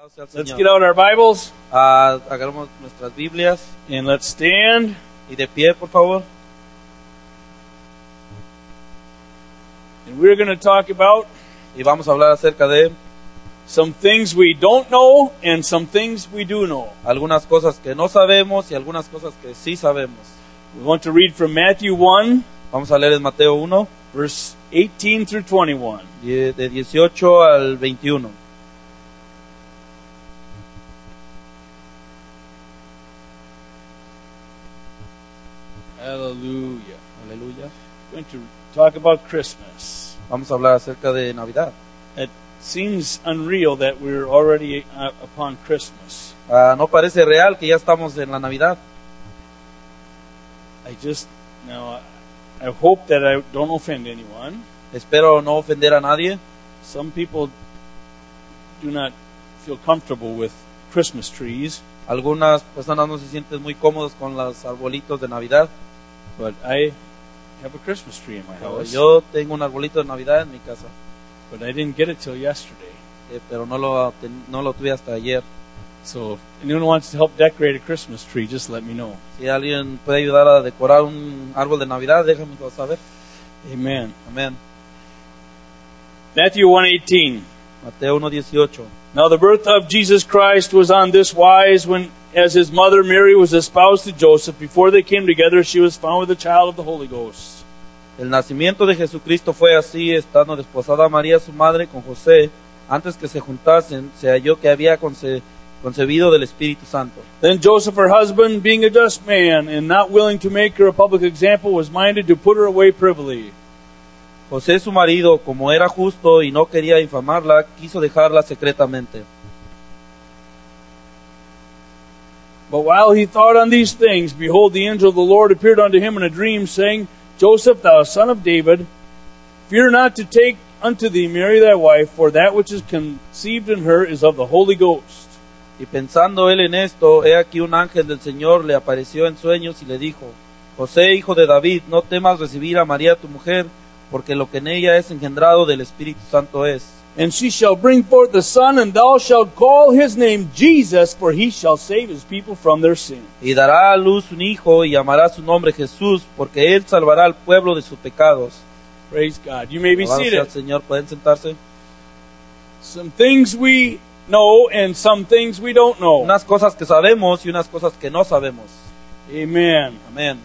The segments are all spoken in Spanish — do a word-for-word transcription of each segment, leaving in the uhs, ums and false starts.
Let's get out our Bibles Uh, agarramos nuestras Biblias and let's stand. y de pie, por favor. And we're going to talk about Y vamos a hablar acerca de some things we don't know and some things we do know. algunas cosas que no sabemos y algunas cosas que sí sabemos. We want to read from Matthew one, Vamos a leer en Mateo uno, verse eighteen through twenty-one. die- de dieciocho al veintiuno. Hallelujah. Aleluya. We're going to talk about Christmas. Vamos a hablar acerca de Navidad. It seems unreal that we're already uh, upon Christmas. Ah, no parece real que ya estamos en la Navidad. I just, now, I, I hope that I don't offend anyone. Espero no ofender a nadie. Some people do not feel comfortable with Christmas trees, Algunas personas no se sienten muy cómodos con los arbolitos de Navidad. but I have a Christmas tree in my Pero house. yo tengo un arbolito de Navidad en mi casa, But I didn't get it till yesterday. eh, pero no lo, ten- no lo tuve hasta ayer. So if anyone wants to help decorate a Christmas tree, just let me know. Si alguien puede ayudar a decorar un árbol de Navidad, déjame saber. Amen. Amén. Matthew one eighteen. Mateo uno dieciocho. Now the birth of Jesus Christ was on this wise, when as his mother Mary was espoused to Joseph, before they came together, she was found with a child of the Holy Ghost. El nacimiento de Jesucristo fue así, estando desposada María su madre con José, antes que se juntasen, se halló que había conce- concebido del Espíritu Santo. Then Joseph, her husband, being a just man, and not willing to make her a public example, was minded to put her away privily. José su marido, como era justo y no quería infamarla, quiso dejarla secretamente. But while he thought on these things, behold, the angel of the Lord appeared unto him in a dream, saying, Joseph, thou son of David, fear not to take unto thee Mary thy wife, for that which is conceived in her is of the Holy Ghost. Y pensando él en esto, he aquí un ángel del Señor le apareció en sueños y le dijo, José, hijo de David, no temas recibir a María tu mujer, porque lo que en ella es engendrado del Espíritu Santo es. And she shall bring forth a son, and thou shalt call his name Jesus, for he shall save his people from their sins. Y dará a luz un hijo y llamará su nombre Jesús, porque él salvará al pueblo de sus pecados. Praise God. You may be Alabado sea seated. el Señor, pueden sentarse. Some things we know and some things we don't know. Unas cosas que sabemos y unas cosas que no sabemos. Amen. Amén.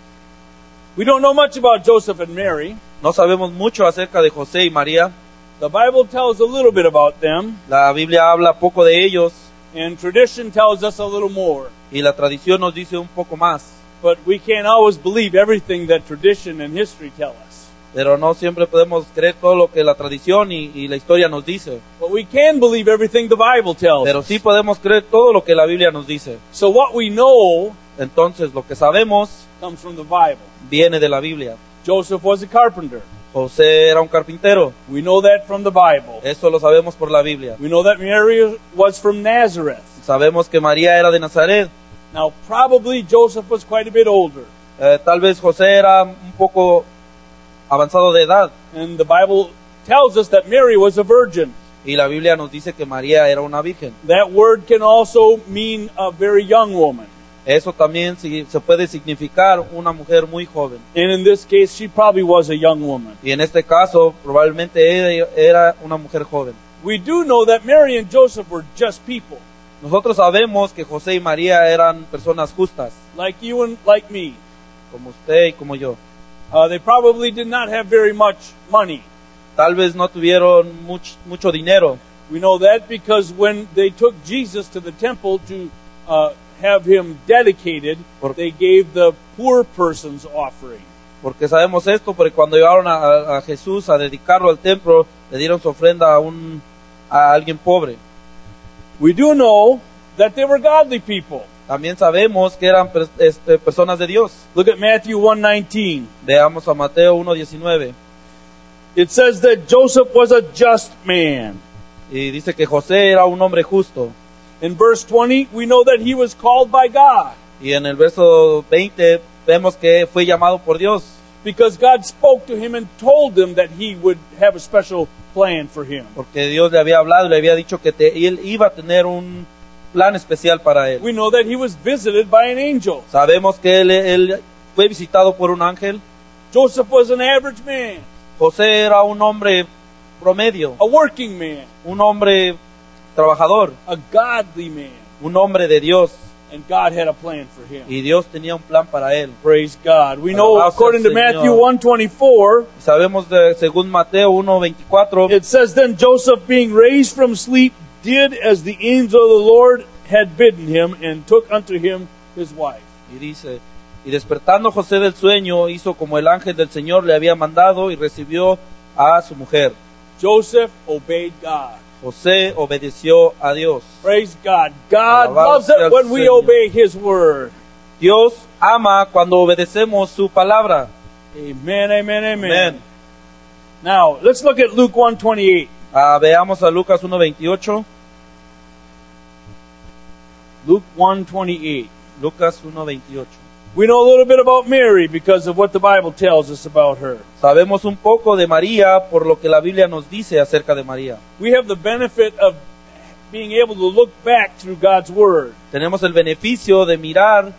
We don't know much about Joseph and Mary. No sabemos mucho acerca de José y María. The Bible tells a little bit about them, La Biblia habla poco de ellos and tradition tells us a little more. y la tradición nos dice un poco más. But we can't always believe everything that tradition and history tell us. Pero no siempre podemos creer todo lo que la tradición y, y la historia nos dice. But we can believe everything the Bible tells Pero us. sí podemos creer todo lo que la Biblia nos dice. So what we know Entonces lo que sabemos comes from the Bible. viene de la Biblia. Joseph was a carpenter. José era un carpintero. We know that from the Bible. Eso lo sabemos por la Biblia. We know that Mary was from Nazareth. Sabemos que María era de Nazaret. Now, probably Joseph was quite a bit older. Eh, tal vez José era un poco avanzado de edad. And the Bible tells us that Mary was a virgin. Y la Biblia nos dice que María era una virgen. That word can also mean a very young woman. Eso también sí- se puede significar una mujer muy joven. And in this case, she probably was a young woman. Y en este caso, probablemente ella era una mujer joven. We do know that Mary and Joseph were just people, Nosotros sabemos que José y María eran personas justas, like you and like me. como usted y como yo. Uh, they probably did not have very much money. Tal vez no tuvieron much- mucho dinero. We know that because when they took Jesus to the temple to uh, have him dedicated, Por- they gave the poor person's offering. Porque sabemos esto, porque cuando llevaron a, a- a Jesús a dedicarlo al templo, le dieron su ofrenda a, un, a alguien pobre. We do know that they were godly people. También sabemos que eran pers- este, personas de Dios. Look at Matthew one nineteen. Veamos a Mateo uno diecinueve. It says that Joseph was a just man. Y dice que José era un hombre justo. In verse twenty, we know that he was called by God. Y en el verso veinte vemos que fue llamado por Dios. Because God spoke to him and told him that he would have a special plan for him. Porque Dios le había hablado y le había dicho que te- él iba a tener un plan especial para él. We know that he was visited by an angel. Sabemos que él, él fue visitado por un ángel. Joseph was an average man, José era un hombre promedio, a working man, un hombre trabajador, a godly man, un hombre de Dios, and God had a plan for him. y Dios tenía un plan para él. Praise God. We know Alabanza according to al Matthew Señor. one twenty-four, Sabemos de según Mateo uno veinticuatro, it says, Then Joseph, being raised from sleep, did as the angel of the Lord had bidden him, and took unto him his wife. y dice, y despertando José del sueño, hizo como el ángel del Señor le había mandado y recibió a su mujer. Joseph obeyed God. José obedeció a Dios. Praise God. God loves Alabanza it when we al Señor. obey His word. Dios ama cuando obedecemos su palabra. Amen, amen, amen. Amén. Now, let's look at Luke one twenty-eight. Ah, veamos a Lucas uno veintiocho. Luke one twenty-eight. Lucas uno veintiocho. We know a little bit about Mary because of what the Bible tells us about her. Sabemos un poco de María por lo que la Biblia nos dice acerca de María. We have the benefit of being able to look back through God's Word. Tenemos el beneficio de mirar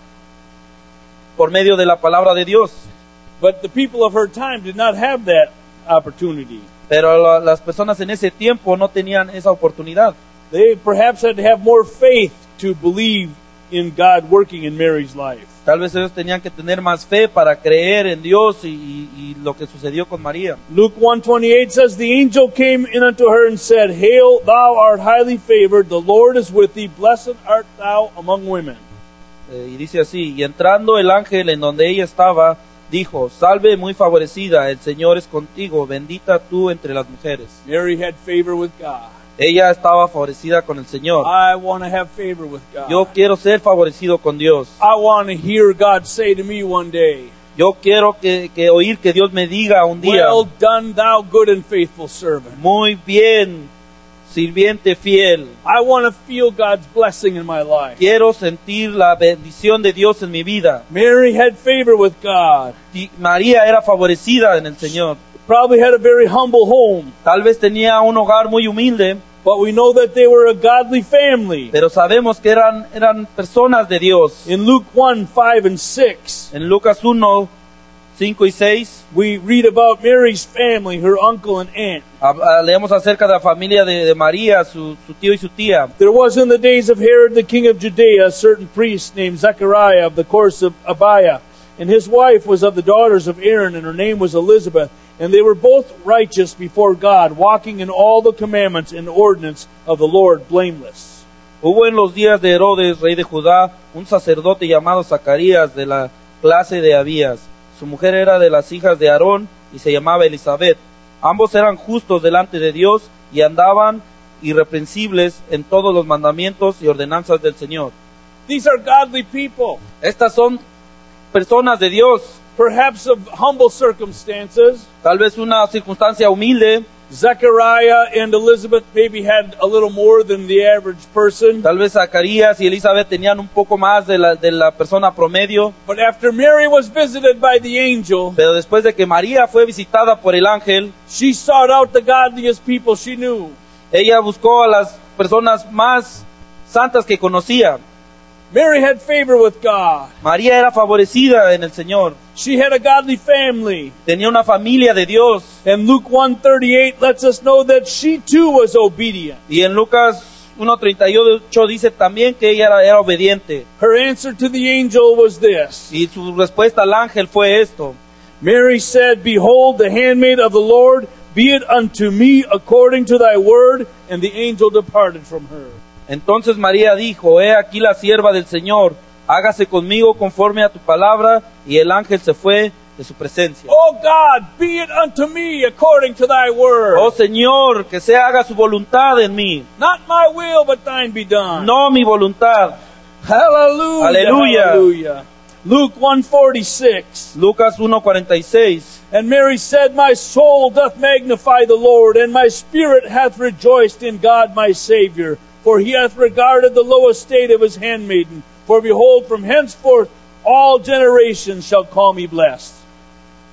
por medio de la palabra de Dios. But the people of her time did not have that opportunity. Pero la- las personas en ese tiempo no tenían esa oportunidad. They perhaps had to have more faith to believe in God working in Mary's life. Tal vez ellos tenían que tener más fe para creer en Dios y, y- y lo que sucedió con María. Luke one twenty-eight says, The angel came in unto her and said, Hail, thou art highly favored, the Lord is with thee, blessed art thou among women. Eh, y dice así, y entrando el ángel en donde ella estaba, dijo, salve muy favorecida, el Señor es contigo, bendita tú entre las mujeres. Mary had favor with God. Ella estaba favorecida con el Señor. I want to have favor with God. Yo quiero ser favorecido con Dios. I want to hear God say to me one day, Yo quiero que, que oír que Dios me diga un día, Well done, thou good and faithful servant. muy bien, sirviente fiel. I want to feel God's blessing in my life. Quiero sentir la bendición de Dios en mi vida. Mary had favor with God. Y María era favorecida en el Señor. Probably had a very humble home, Tal vez tenía un hogar muy humilde, but we know that they were a godly family. pero sabemos que eran, eran personas de Dios. In Luke one, five and six, En Lucas uno, cinco y seis, we read about Mary's family, her uncle and aunt. hab- ah, leemos acerca de la familia de, de María, su, su tío y su tía. There was in the days of Herod the king of Judea a certain priest named Zechariah of the course of Abiah, and his wife was of the daughters of Aaron, and her name was Elizabeth. And they were both righteous before God, walking in all the commandments and ordinance of the Lord blameless. Hubo en los días de Herodes, rey de Judá, un sacerdote llamado Zacarías de la clase de Abías. Su mujer era de las hijas de Aarón y se llamaba Elizabeth. Ambos eran justos delante de Dios y andaban irreprensibles en todos los mandamientos y ordenanzas del Señor. These are godly people, Estas son personas de Dios, perhaps of humble circumstances. tal vez una circunstancia humilde, Zechariah and Elizabeth maybe had a little more than the average person. tal vez Zacarías y Elizabeth tenían un poco más de la, de la persona promedio, But after Mary was visited by the angel, pero después de que María fue visitada por el ángel, she sought out the godliest people she knew. ella buscó a las personas más santas que conocía. Mary had favor with God. María era favorecida en el Señor, She had a godly family. tenía una familia de Dios. And Luke one thirty-eight lets us know that she too was obedient. Y en Lucas uno treinta y ocho dice también que ella era, era obediente. Her answer to the angel was this. Y su respuesta al ángel fue esto. Mary said, Behold, the handmaid of the Lord, be it unto me according to thy word. And the angel departed from her. Entonces María dijo, he aquí la sierva del Señor, hágase conmigo conforme a tu palabra, y el ángel se fue de su presencia. Oh God, be it unto me according to thy word. Oh Señor, que se haga su voluntad en mí, Not my will, but thine be done. no mi voluntad. Hallelujah. Hallelujah. Hallelujah. Luke one forty-six. Lucas uno cuarenta y seis. And Mary said, My soul doth magnify the Lord, and my spirit hath rejoiced in God my Savior. For he hath regarded the low estate of his handmaiden. For behold, from henceforth all generations shall call me blessed.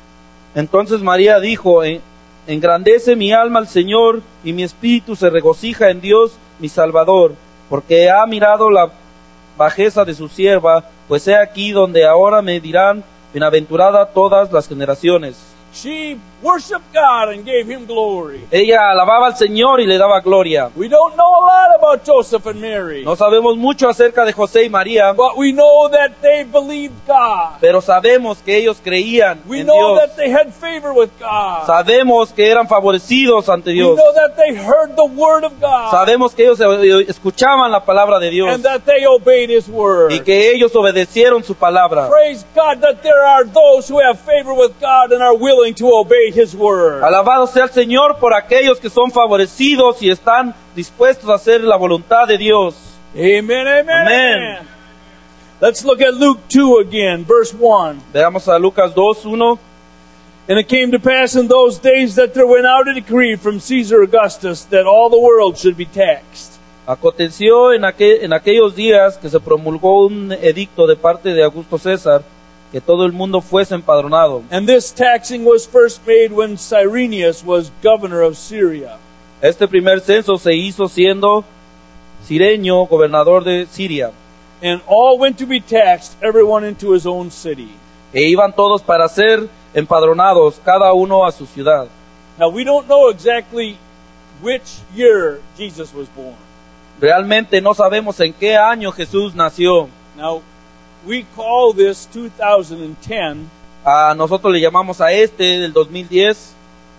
Entonces María dijo, "En- engrandece mi alma al Señor, y mi espíritu se regocija en Dios mi Salvador, porque ha mirado la bajeza de su sierva, pues he aquí donde ahora me dirán, bienaventurada todas las generaciones." She worshiped God and gave him glory. Ella alababa al Señor y le daba gloria. We don't know a lot about Joseph and Mary, No sabemos mucho acerca de José y María, but we know that they believed God. pero sabemos que ellos creían We en know Dios. that they had favor with God. Sabemos que eran favorecidos ante We Dios. know that they heard the word of God Sabemos que ellos eh, escuchaban la palabra de Dios and that they obeyed his word. y que ellos obedecieron su palabra. Praise God that there are those who have favor with God and are willing to obey his word. Alabado sea el Señor por aquellos que son favorecidos y están dispuestos a hacer la voluntad de Dios. Amen, amen, Amen. amen. Let's look at Luke two again, verse one. Veamos a Lucas dos, uno. And it came to pass in those days that there went out a decree from Caesar Augustus that all the world should be taxed. Aconteció en, aquel, en aquellos días que se promulgó un edicto de parte de Augusto César que todo el mundo fuese empadronado. And this taxing was first made when Cyrenius was governor of Syria. Este primer censo se hizo siendo Cirenio gobernador de Siria. And all went to be taxed, everyone into his own city. E iban todos para ser empadronados, cada uno a su ciudad. Now we don't know exactly which year Jesus was born. Realmente no sabemos en qué año Jesús nació. Now we call this two thousand ten A nosotros le llamamos a este del dos mil diez,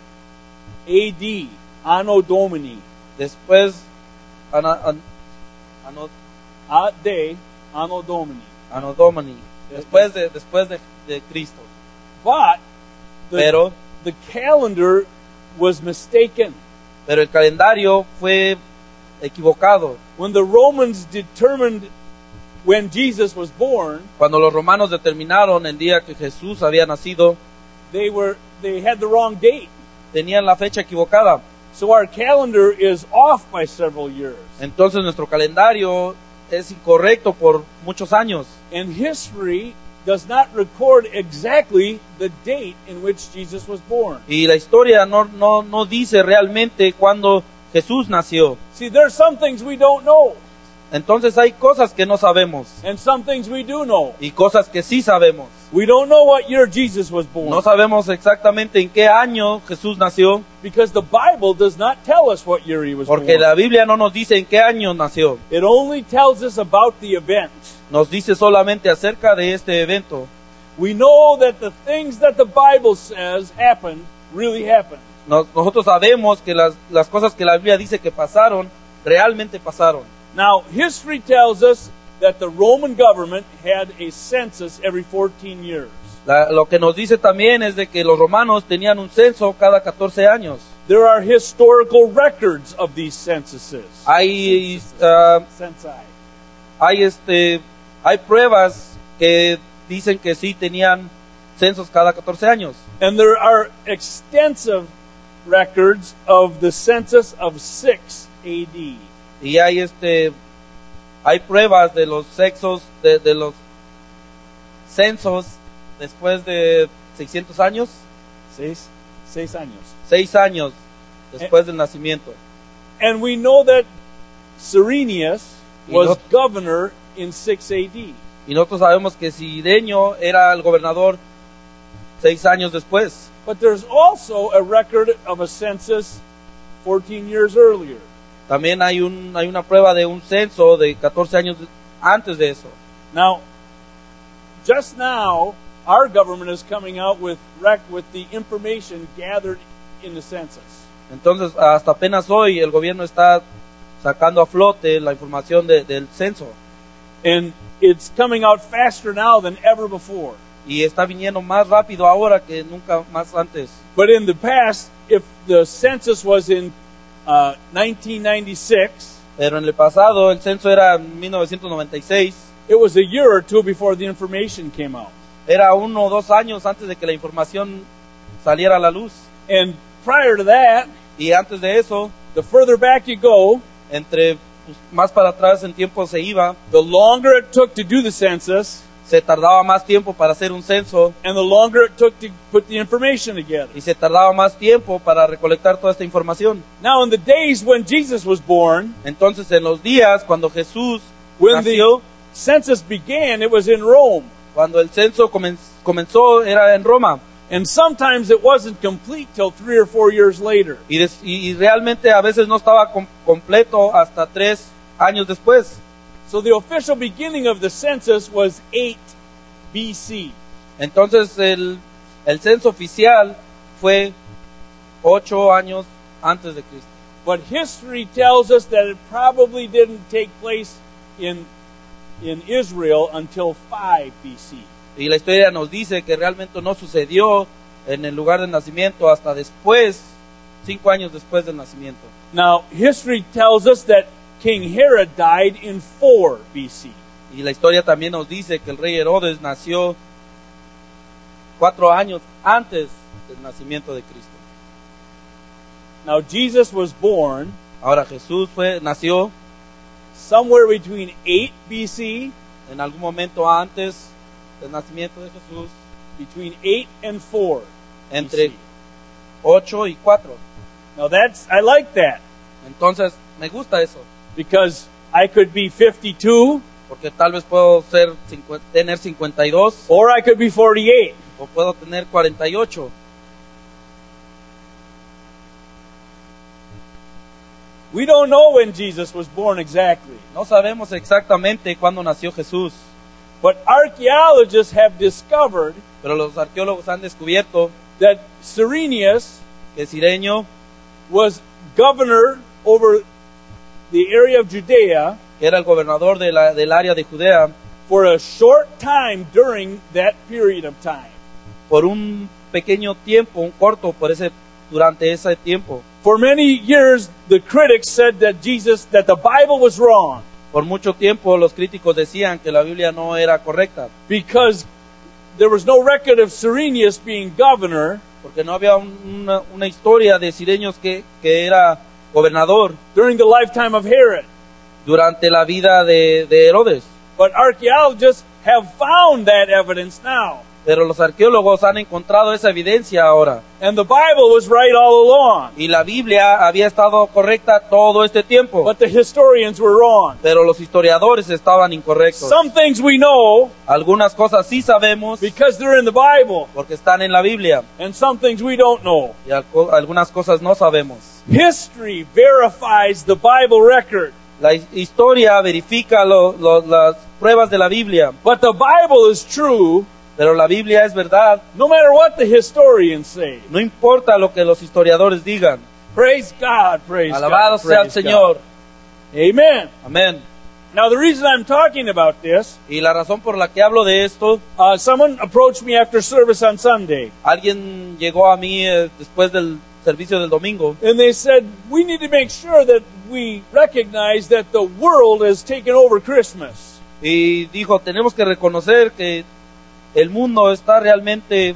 A D, Anno Domini. después Ana- an- ano- A de Anno Domini. Anno Domini, después de después de, de Cristo. But the, Pero the calendar was mistaken. pero el calendario fue equivocado. When the Romans determined when Jesus was born, Cuando los romanos determinaron el día que Jesús había nacido, they were they had the wrong date. tenían la fecha equivocada. So our calendar is off by several years. Entonces nuestro calendario es incorrecto por muchos años. And history does not record exactly the date in which Jesus was born. Y la historia no, no, no dice realmente cuándo Jesús nació. See, there's some things we don't know, Entonces hay cosas que no sabemos and some things we do know. y cosas que sí sabemos. We don't know what year Jesus was born, No sabemos exactamente en qué año Jesús nació, because the Bible does not tell us what year he was porque born. la Biblia no nos dice en qué año nació. It only tells us about the event. Nos dice solamente acerca de este evento. We know that the things that the Bible says happened really happened. Nos- nosotros sabemos que las, las cosas que la Biblia dice que pasaron, realmente pasaron. Now, history tells us that the Roman government had a census every fourteen years. La- lo que nos dice también es de que los romanos tenían un censo cada catorce años. There are historical records of these censuses. Hay, ah, Censi. hay, este, hay pruebas que dicen que sí tenían censos cada catorce años. And there are extensive records of the census of six A D. Y hay, este, hay pruebas de los sexos, de, de los censos después de seiscientos años, Seis, seis años. seis años después del nacimiento. And we know that Cyrenius Y was no- governor in six A D. Y nosotros sabemos que Cirenio era el gobernador seis años después. But there's also a record of a census fourteen years earlier. También hay, un, hay una prueba de un censo de catorce años antes de eso. Now, just now, our government is coming out with rec- with the information gathered in the census. Entonces, hasta apenas hoy el gobierno está sacando a flote la información de- del censo. And it's coming out faster now than ever before. Y está viniendo más rápido ahora que nunca más antes. But in the past, if the census was in uh, nineteen ninety-six, Pero en el pasado el censo era en mil novecientos noventa y seis. it was a year or two before the information came out. Era uno o dos años antes de que la información saliera a la luz. And prior to that, Y antes de eso, the further back you go, entre pues, más para atrás en tiempo se iba, the longer it took to do the census, se tardaba más tiempo para hacer un censo and the longer it took to put the information together. y se tardaba más tiempo para recolectar toda esta información. Now, in the days when Jesus was born, Entonces, en los días cuando Jesús when nació, the census began, it was in Rome. cuando el censo comen- comenzó, era en Roma. And sometimes it wasn't complete till three or four years later. Y, des- y- y realmente a veces no estaba com- completo hasta tres años después. So the official beginning of the census was eight B C. Entonces el, el censo oficial fue ocho años antes de Cristo. But history tells us that it probably didn't take place in, in Israel until five B C. Y la historia nos dice que realmente no sucedió en el lugar del nacimiento hasta después, cinco años después del nacimiento. Now, history tells us that King Herod died in four B C. Y la historia también nos dice que el rey Herodes nació cuatro años antes del nacimiento de Cristo. Now, Jesus was born Ahora Jesús fue, nació somewhere between eight B C, en algún momento antes del nacimiento de Jesús, between eight and four entre B C. ocho y cuatro. Now, that's, I like that, Entonces, me gusta eso, because I could be fifty-two, porque tal vez puedo ser, cincu- tener cincuenta y dos or I could be forty-eight. o puedo tener cuarenta y ocho. We don't know when Jesus was born exactly, No sabemos exactamente cuándo nació Jesús, but archaeologists have discovered pero los arqueólogos han descubierto that Cyrenius que Cirenio, was governor over the area of Judea que era el gobernador de la, del área de Judea, for a short time during that period of time. por un pequeño tiempo, un corto, por ese, durante ese tiempo. For many years, the critics said that Jesus, that the Bible was wrong Por mucho tiempo los críticos decían que la Biblia no era correcta, because there was no record of Cyrenius being governor porque no había un- una, una historia de Cireños que, que era gobernador during the lifetime of Herod. durante la vida de, de Herodes. But archaeologists have found that evidence now. Pero los arqueólogos han encontrado esa evidencia ahora. And the Bible was right all along. Y la Biblia había estado correcta todo este tiempo. But the historians were wrong. Pero los historiadores estaban incorrectos. Some things we know Algunas cosas sí sabemos because they're in the Bible, porque están en la Biblia. and some things we don't know. Y alco- algunas cosas no sabemos. History verifies the Bible record, La hi- historia verifica lo- lo- las pruebas de la Biblia. but the Bible is true Pero la Biblia es verdad. no matter what the historians say. No importa lo que los historiadores digan. Praise God, praise Alabado God. sea el praise Señor. God. Amen. Amén. Now the reason I'm talking about this, Y la razón por la que hablo de esto, uh, someone approached me after service on Sunday, alguien llegó a mí eh, después del servicio del domingo and they said, we need to make sure that we recognize that the world has taken over Christmas. y dijo, tenemos que reconocer que el mundo está realmente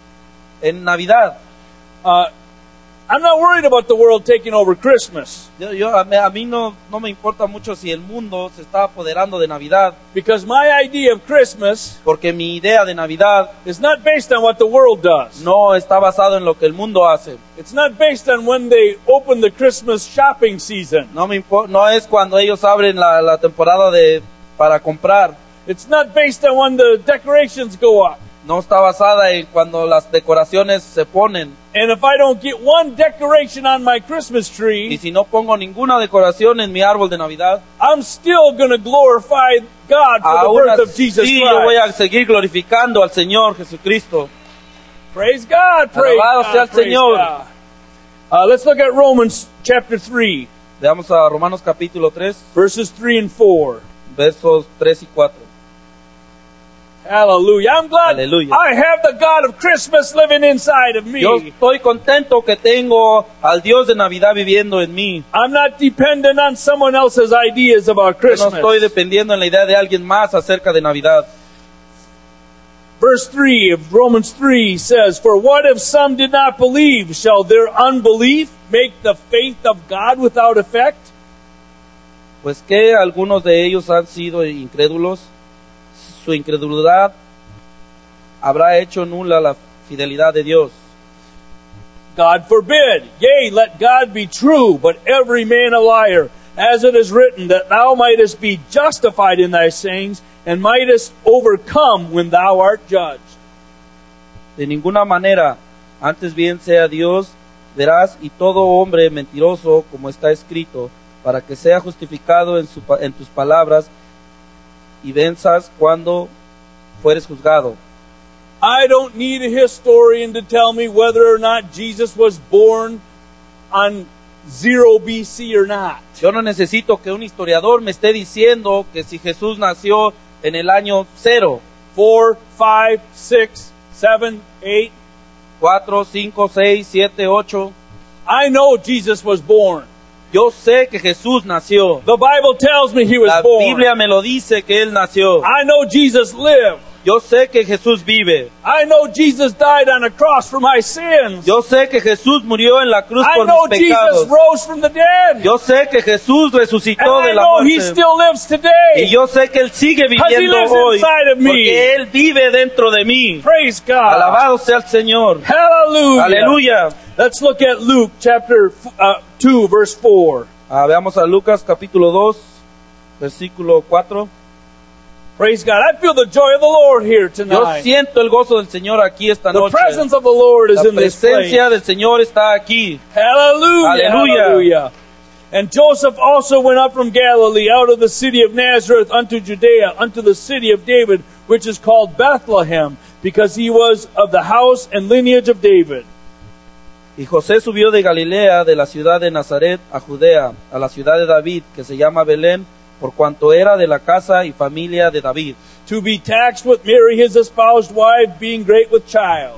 en Navidad. Uh, I'm not worried about the world taking over Christmas, Yo, yo- a, mí, a mí no, no me importa mucho si el mundo se está apoderando de Navidad, because my idea of Christmas porque mi idea de Navidad is not based on what the world does. no está basado en lo que el mundo hace. It's not based on when they open the Christmas shopping season. No me impo- no es cuando ellos abren la, la temporada de para comprar. It's not based on when the decorations go up. No está basada en cuando las decoraciones se ponen. And if I don't get one decoration on my Christmas Y tree, si no pongo ninguna decoración en mi árbol de Navidad, I'm still going to glorify God for the aún birth of Jesus así yo voy Christ. a seguir glorificando al Señor Jesucristo. Praise God, praise Alabado sea el God, praise Señor. God. Uh, let's look at Romans chapter three, Veamos a Romanos capítulo tres, verses three and four. versos tres y cuatro. Hallelujah. I'm glad Hallelujah. I have the God of Christmas living inside of me. Yo estoy contento que tengo al Dios de Navidad viviendo en mí. I'm not dependent on someone else's ideas about Yo no Christmas. estoy dependiendo en la idea de alguien más acerca de Navidad. Verse three of Romans three says, For what if some did not believe? Shall their unbelief make the faith of God without effect? Pues que algunos de ellos han sido incrédulos, su incredulidad habrá hecho nula la fidelidad de Dios. God forbid. Yea, let God be true, but every man a liar. As it is written, that thou mightest be justified in thy sayings, and mightest overcome when thou art judged. De ninguna manera, antes bien sea Dios veraz y todo hombre mentiroso, como está escrito, para que sea justificado en, su, en tus palabras y venzas cuando fueres juzgado. I don't need a historian to tell me whether or not Jesus was born on zero B C or not. Yo no necesito que un historiador me esté diciendo que si Jesús nació en el año cero, Four, five, six, seven, eight. cuatro, cinco, seis, siete, ocho. I know Jesus was born. Yo sé que Jesús nació. The Bible tells me he was La born. Biblia me lo dice que Él nació. I know Jesus lived. Yo sé que Jesús vive. I know Jesus died on a cross for my sins. Yo sé que Jesús murió en la cruz I por know mis Jesus pecados. rose from the dead. Yo sé que Jesús resucitó And de I la know he muerte. still lives Y today. yo sé que Él sigue Because he viviendo lives hoy. inside of me. Porque Él vive dentro de mí. Praise God. Alabado sea el Señor. Hallelujah. Aleluya. Let's look at Luke chapter uh, two, verse four. Ah, veamos a Lucas capítulo dos, versículo cuatro. Praise God. I feel the joy of the Lord here Yo tonight. siento el gozo del Señor aquí esta The noche. presence of the Lord is La in this place. presencia del Señor está aquí. Hallelujah. Hallelujah. Hallelujah. And Joseph also went up from Galilee out of the city of Nazareth unto Judea, unto the city of David, which is called Bethlehem, because he was of the house and lineage of David. Y José subió de Galilea, de la ciudad de Nazaret, a Judea, a la ciudad de David, que se llama Belén, por cuanto era de la casa y familia de David, To be taxed with Mary his espoused wife, being great with child.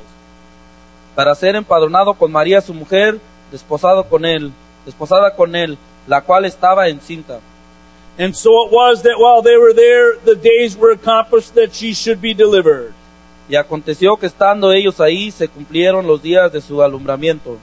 para ser empadronado con María su mujer, desposado con él, desposada con él, la cual estaba encinta. And so it was that while they were there, the days were accomplished that she should be delivered. Y aconteció que estando ellos ahí, se cumplieron los días de su alumbramiento.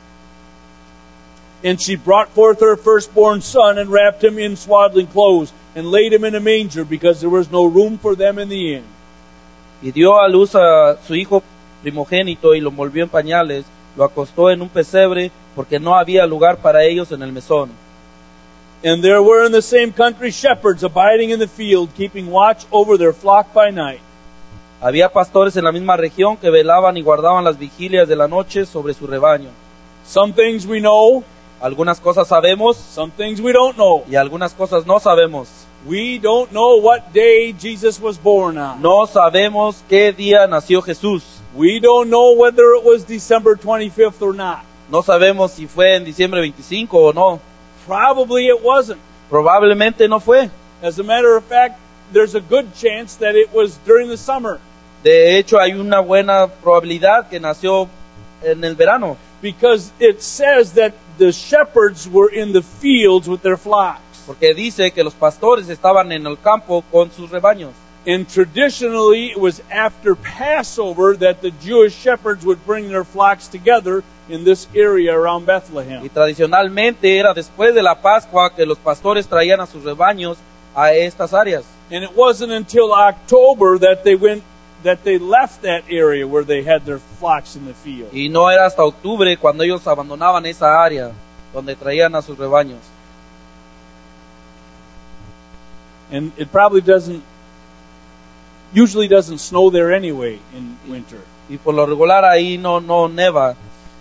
And she brought forth her firstborn son, and wrapped him in swaddling clothes, and laid him in a manger, because there was no room for them in the inn. Y dio a luz a su hijo primogénito, y lo envolvió en pañales, lo acostó en un pesebre, porque no había lugar para ellos en el mesón. And there were in the same country shepherds abiding in the field, keeping watch over their flock by night. Había pastores en la misma región que velaban y guardaban las vigilias de la noche sobre su rebaño. Some things we know, Algunas cosas sabemos some things we don't know. y algunas cosas no sabemos. We don't know what day Jesus was born on. No sabemos qué día nació Jesús. We don't know whether it was December twenty-fifth or not. No sabemos si fue en diciembre veinticinco o no. Probably it wasn't. Probablemente no fue. As a matter of fact, there's a good chance that it was during the summer, De hecho, hay una buena probabilidad que nació en el verano. because it says that the shepherds were in the fields with their flocks. Porque dice que los pastores estaban en el campo con sus rebaños. And traditionally, it was after Passover that the Jewish shepherds would bring their flocks together in this area around Bethlehem. Y tradicionalmente era después de la Pascua que los pastores traían a sus rebaños a estas áreas. And it wasn't until October that they went, that they left that area where they had their flocks in the field. Y no era hasta octubre cuando ellos abandonaban esa área donde traían a sus rebaños. And it probably doesn't, usually doesn't snow there anyway in winter. Y por lo regular ahí no, no neva.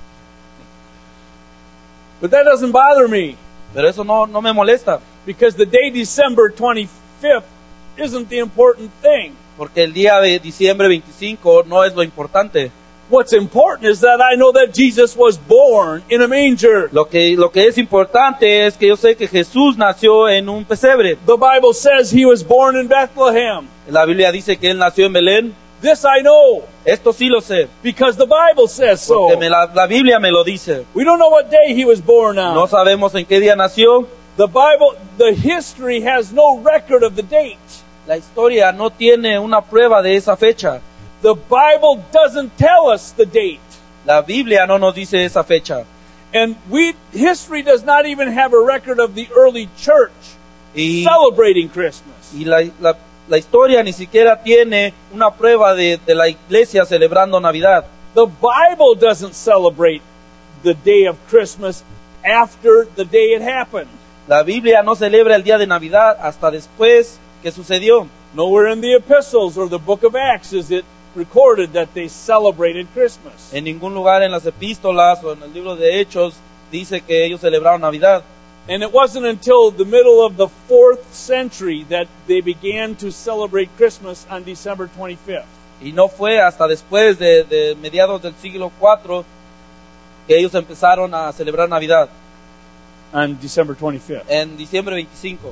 But that doesn't bother me, Pero eso no, no me molesta. because the day December twenty-fifth isn't the important thing. Porque el día de diciembre veinticinco no es lo importante. What's important is that I know that Jesus was born in a manger. Lo que, lo que es importante es que yo sé que Jesús nació en un pesebre. The Bible says he was born in Bethlehem. La Biblia dice que él nació en Belén. This I know, Esto sí lo sé, because the Bible says porque so. me la, la Biblia me lo dice. We don't know what day he was born No on. sabemos en qué día nació. The Bible, the history has no record of the date. La historia no tiene una prueba de esa fecha. The Bible doesn't tell us the date. La Biblia no nos dice esa fecha. And we, history does not even have a record of the early church Y, celebrating Christmas. y la, la la historia ni siquiera tiene una prueba de, de la iglesia celebrando Navidad. The Bible doesn't celebrate the day of Christmas after the day it happened. La Biblia no celebra el día de Navidad hasta después que sucedió. Nowhere in the epistles or the book of Acts is it recorded that they celebrated Christmas. En ningún lugar en las epístolas o en el libro de Hechos dice que ellos celebraron Navidad. And it wasn't until the middle of the fourth century that they began to celebrate Christmas on December twenty-fifth. Y no fue hasta después de, de mediados del siglo cuatro que ellos empezaron a celebrar Navidad. On December twenty-fifth. En diciembre veinticinco.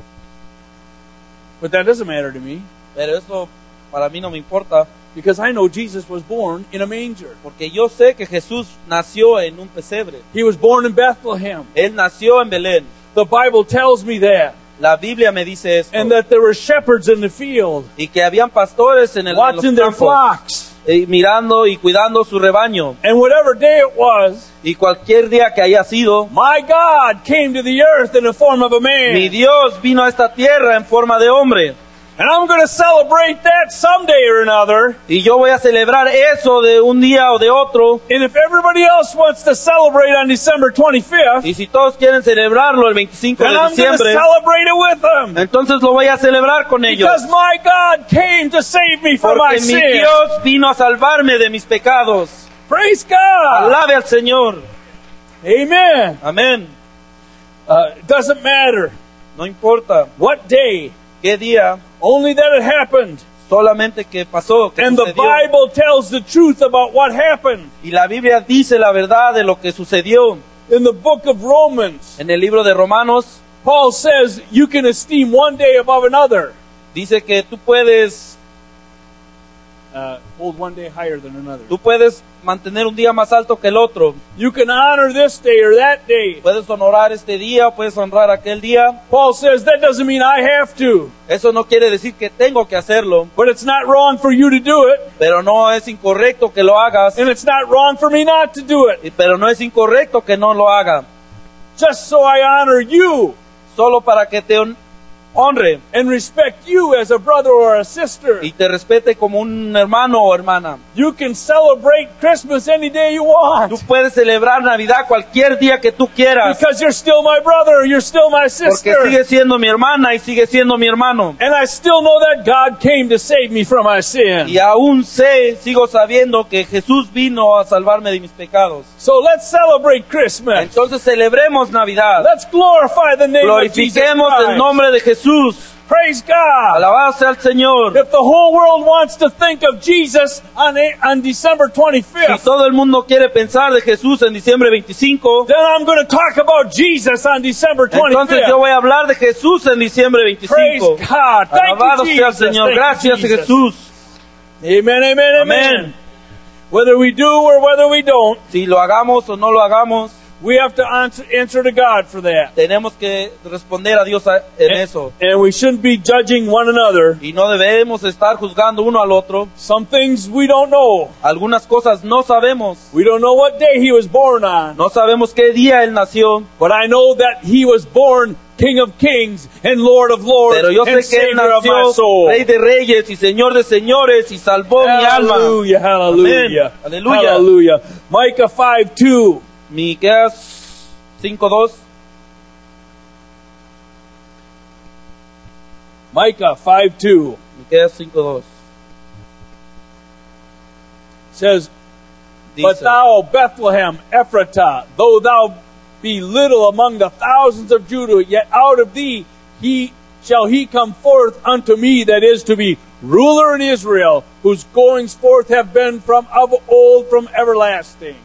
But that doesn't matter to me, Pero eso para mí no me importa, because I know Jesus was born in a manger. porque yo sé que Jesús nació en un pesebre. He was born in Bethlehem. Él nació en Belén. The Bible tells me that. La Biblia me dice esto. And that there were shepherds in the field Y que habían pastores en, el, en los watching their campos, flocks. eh, mirando y cuidando su rebaño. And whatever day it was, Y cualquier día que haya sido, my God came to the earth in the form of a man. mi Dios vino a esta tierra en forma de hombre. And I'm going to celebrate that someday or another. Y yo voy a celebrar eso de un día o de otro. And if everybody else wants to celebrate on December twenty-fifth, Y si todos quieren celebrarlo el veinticinco then de I'm going to diciembre, celebrate it with them. entonces lo voy a celebrar con ellos. Because my God came to save me from my Porque mi sin. Dios vino a salvarme de mis pecados. Praise God. Alabe al Señor. Amen. Amén. Uh, it doesn't matter No importa what day, qué día, only that it happened. solamente que pasó, que And the sucedió. Bible tells the truth about what happened. Y la Biblia dice la verdad de lo que sucedió. In the book of Romans, En el libro de Romanos Paul says you can esteem one day above another. dice que tú puedes, Uh, hold one day higher than another. tú puedes mantener un día más alto que el otro. You can honor this day or that day. Puedes honorar este día, puedes honrar aquel día. Paul says that doesn't mean I have to, Eso no quiere decir que tengo que hacerlo, but it's not wrong for you to do it, pero no es incorrecto que lo hagas, and it's not wrong for me not to do it. y- pero no es incorrecto que no lo haga, Just so I honor you solo para que te hon- honre and respect you as a brother or a sister. y te respete como un hermano o hermana. You can celebrate Christmas any day you want, Tú puedes celebrar Navidad cualquier día que tú quieras, because you're still my brother, you're still my porque sister. sigue siendo mi hermana y sigue siendo mi hermano. And I still know that God came to save me from my sin. Y aún sé, sigo sabiendo que Jesús vino a salvarme de mis pecados. So let's celebrate Christmas. Entonces celebremos Navidad. Let's glorify the name of Jesus Glorifiquemos el Christ. nombre de Jesús. Praise God. Alabado sea el Señor. If the whole world wants to think of Jesus on, a, on December Si twenty-fifth, todo el mundo quiere pensar de Jesús en diciembre veinticinco, then I'm going to talk about Jesus on December entonces yo twenty-fifth. voy a hablar de Jesús en diciembre Praise veinticinco. God. Thank Alabado you, sea el Jesus. Señor. Thank you, Gracias, Jesus. Jesús. Amen, amen, amen. Amén. Whether we do or whether we don't, Si lo hagamos o no lo hagamos, we have to answer, answer to God for that. tenemos que responder a Dios a- en And, eso. and we shouldn't be judging one another. Y no debemos estar juzgando uno al otro. Some things we don't know. Algunas cosas no sabemos. We don't know what day he was born on. No sabemos qué día Él nació. But I know that he was born King of Kings and Lord of Lords Pero yo and sé que Él Savior of my nació soul. Rey de Reyes y Señor de Señores y salvó mi alma. Hallelujah, hallelujah, Amén. Aleluya. hallelujah. Micah five two. Miqueas cinco dos. Micah five two Miqueas cinco dos. says, But Dice, thou, Bethlehem, Ephratah, though thou be little among the thousands of Judah, yet out of thee he shall he come forth unto me, that is to be ruler in Israel, whose goings forth have been from of old, from everlasting.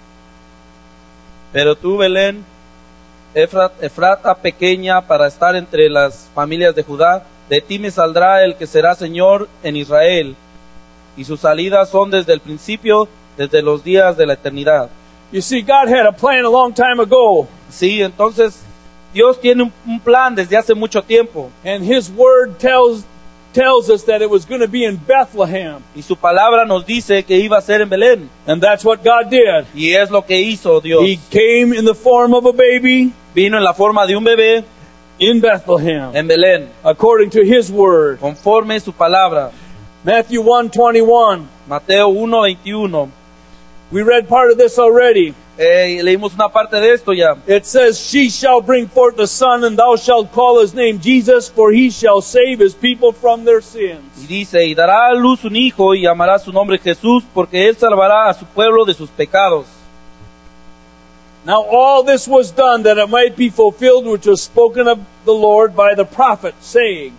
pero tú, Belén, Efrat- Efrata pequeña para estar entre las familias de Judá, de ti me saldrá el que será Señor en Israel, y sus salidas son desde el principio, desde los días de la eternidad. You see, God had a plan a long time ago, Sí, entonces Dios tiene un, un plan desde hace mucho tiempo, and His Word tells tells us that it was going to be in Bethlehem, y su palabra nos dice que iba a ser en Belén, and that's what God did. y es lo que hizo Dios. He came in the form of a baby, Vino en la forma de un bebé, in Bethlehem, en Belén, according to his word. conforme su palabra. Matthew one twenty-one. Mateo uno veintiuno. We read part of this already. Eh, leímos una parte de esto ya. It says, she shall bring forth a son, and thou shalt call his name Jesus, for he shall save his people from their sins. Y dice, y dará a luz un hijo, y llamará su nombre Jesús, porque él salvará a su pueblo de sus pecados. Now all this was done that it might be fulfilled which was spoken of the Lord by the prophet, saying.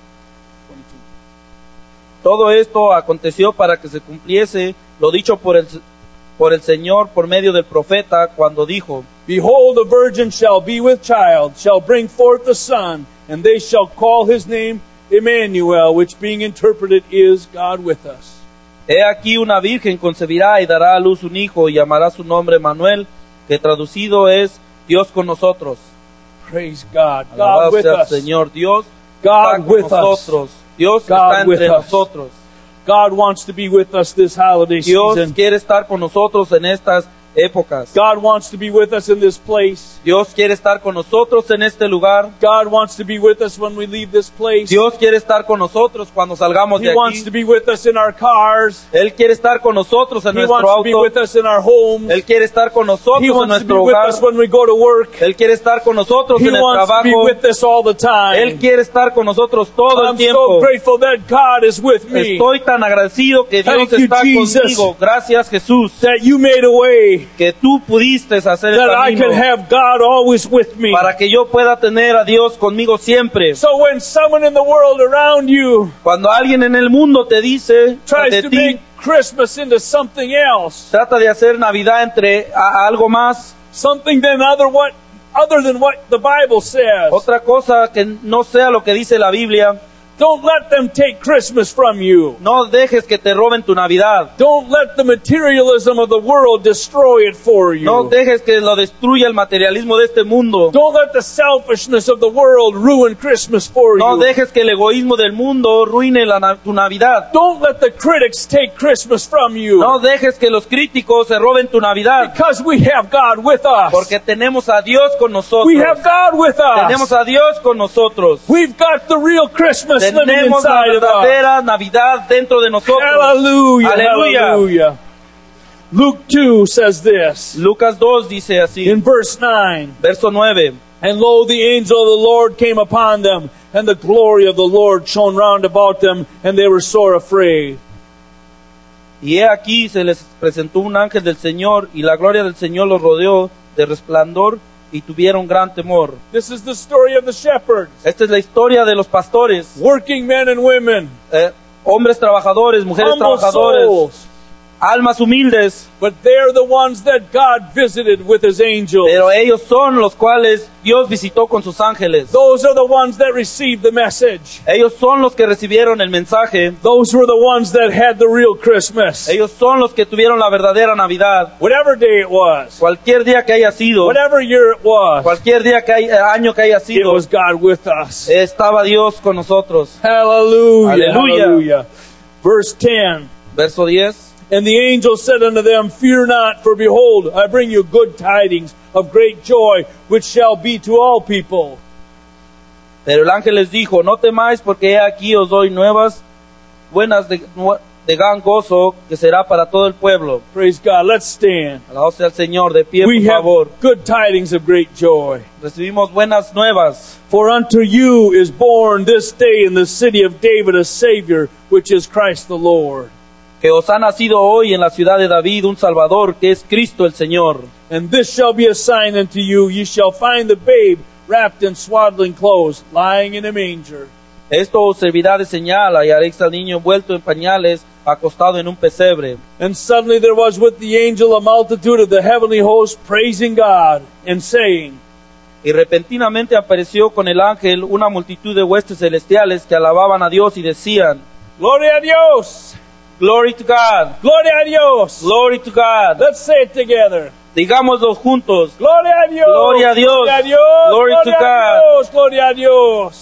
Todo esto aconteció para que se cumpliese lo dicho por el, por el Señor por medio del profeta, cuando dijo, Behold, a virgin shall be with child, shall bring forth a son, and they shall call his name Emmanuel, which being interpreted is God with us. He aquí una virgen concebirá y dará a luz un hijo, y llamará su nombre Manuel, que traducido es Dios con nosotros. Praise God. God Alabado with sea el us. Señor, Dios God está con with us. nosotros. Dios God está with entre us. nosotros. God wants to be with us this holiday Dios season. quiere estar con nosotros en estas épocas. God wants to be with us in this place. Dios quiere estar con nosotros en este lugar. God wants to be with us when we leave this place. Dios quiere estar con nosotros cuando salgamos He de wants to aquí. be with us in our cars. Él quiere estar con nosotros en He nuestro wants to be auto. with us in our homes. Él quiere estar con nosotros He en wants to be nuestro with hogar. us when we go to work. Él quiere estar con nosotros He en el wants to be trabajo. with us all the time. Él quiere estar con nosotros todo el I'm so tiempo. grateful that God is with me. Estoy tan agradecido que Dios Thank you, está Jesus. conmigo. Gracias, Jesús, That you made a way que tú pudiste hacer el that I camino can have God always with me. para que yo pueda tener a Dios conmigo siempre. So when someone in the world around you Cuando alguien en el mundo te dice tries de to ti, make Christmas into something else, trata de hacer Navidad entre a- a algo más, something than other what other than what the Bible says, otra cosa que no sea lo que dice la Biblia, don't let them take Christmas from you. no dejes que te roben tu Navidad. Don't let the materialism of the world destroy it for you. No dejes que lo destruya el materialismo de este mundo. Don't let the selfishness of the world ruin Christmas for No you. dejes que el egoísmo del mundo ruine la na- tu Navidad. Don't let the critics take Christmas from you. No dejes que los críticos se roben tu Navidad. Because we have God with us. Porque tenemos a Dios con nosotros. We have God with Tenemos us. a Dios con nosotros. We've got the real Christmas living Tenemos la inside of us. verdadera Navidad dentro de nosotros. Hallelujah. Aleluya. Hallelujah. Luke two says this Lucas dos dice así, in verse nine. verso nueve. And lo, the angel of the Lord came upon them, and the glory of the Lord shone round about them, and they were sore afraid. Y he aquí se les presentó un ángel del Señor, y la gloria del Señor los rodeó de resplandor, y tuvieron gran temor. This is the story of the shepherds, Esta es la historia de los pastores, working men and women, eh, hombres trabajadores, mujeres humble trabajadores, souls. almas humildes, But they're the ones that God visited with His angels. pero ellos son los cuales Dios visitó con sus ángeles. Those are the ones that received the message. Ellos son los que recibieron el mensaje. Those were the ones that had the real Christmas. Ellos son los que tuvieron la verdadera Navidad. Whatever day it was, Cualquier día que haya sido, whatever year it was, cualquier día que hay, eh, año que haya it sido, was God with us. estaba Dios con nosotros. Hallelujah. Hallelujah. Hallelujah. Verse ten. Verso diez. And the angel said unto them, Fear not, for behold, I bring you good tidings of great joy, which shall be to all people. Pero el ángel les dijo, no temáis, porque he aquí os doy nuevas buenas de, de gran gozo, que será para todo el pueblo. Praise God. Let's stand. Alabado sea el Señor, de pie, We por have favor. good tidings of great joy. Recibimos buenas nuevas. For unto you is born this day in the city of David a Savior, which is Christ the Lord. Que os ha nacido hoy en la ciudad de David un Salvador, que es Cristo el Señor. And this shall be a sign unto you, ye shall find the babe wrapped in swaddling clothes, lying in a manger. Esto os servirá de señal, y haréis al niño envuelto en pañales, acostado en un pesebre. And suddenly there was with the angel a multitude of the heavenly host praising God, and saying, Y repentinamente apareció con el ángel una multitud de huestes celestiales que alababan a Dios y decían, Gloria a Dios! Glory to God, Gloria a Dios! glory to God. Let's say it together. Digámoslo juntos. Gloria a Dios! Gloria a Dios. Gloria a Dios! Glory to Gloria a God. Dios! Gloria a Dios!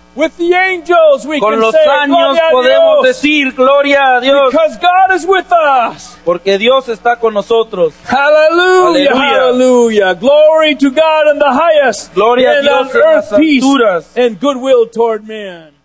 With the angels we Con can los say, años Gloria a podemos Dios, decir gloria a Dios, because God is with us. porque Dios está con nosotros. Hallelujah, Aleluya. hallelujah. Glory to God in the highest, Gloria a and Dios on en las earth peace alturas. and goodwill toward men.